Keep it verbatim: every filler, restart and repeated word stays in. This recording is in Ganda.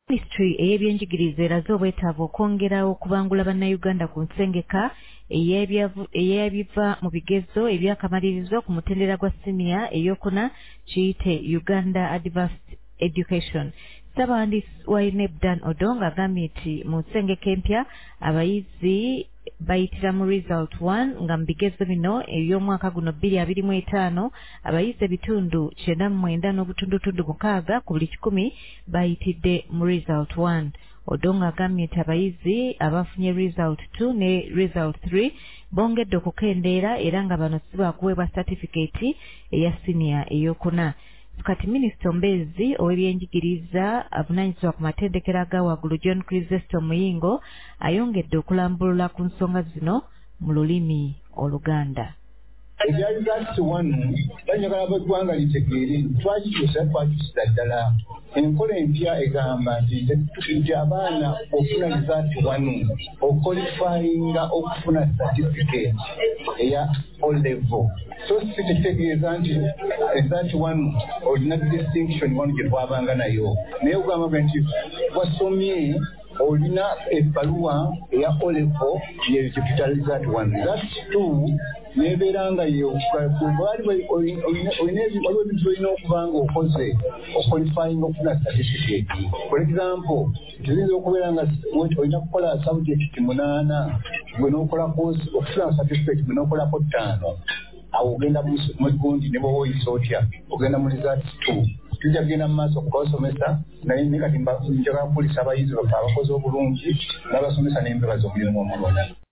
Ministry ey'ebyenjigiriza eraze obwetaavu okwongerawo okubangula bannayuganda ku nsengeka ey'ebiva mu bigezo ebyakamalirizo ku mutendera gwa siniya eyokuna kiyite Uganda Advanced Education. Ssabawandiisi wa U N E P Dan Odong agambye nti mu nsengeka empya abayizi bayitira mu result one nga mu bigezo bino eby'omwaka guno bbiri abiri mu etaano abayizi ebitundu kyenda mu mwenda n'obutundutundu mukaaga ku buli kikumi bayitidde mu result one. Odong agambye nti abayizi abafunye result two ne result three bongedde okukendeera era nga bano si baakuweebwa certificate eya senior eyokuna. Kati Minisita Ombezi ow'ebyenjigiriza avunaanyizibwa ku matendekero aga waggulu John Krizesto Muyingo ayongedde okulambulula ku nsonga zino mu lulimi Oluganda. Ebyali gati wano banyagala baggwanga litegeere twakikyusa twakyusira ddala enkola empya egamba nti abaana okufuna result wano okwalifayinga okufuna certificate eya O level. So si kitegeeza nti result wano olina distinction wano gye twabanga nayo naye ogamba nti wasomye olina ebbaluwa eya O level ye kitali result one. Result two nebeeranga olina ebintu olina okubanga okoze okwalifying okufuna certificate. For example, tuyinza okubeera nga olina kukola subject munaana gwe n'okola course okufuna certificate gwe n'okolako ttaano awo ogenda mu gundi ne bw'oba oyisa otya ogenda mu result two. Tujja kugenda mu maaso kubasomesa naye ne kati njagala kukulisa abayizi bafe abakoze obulungi n'abasomesa n'embebaza omulimu omulala.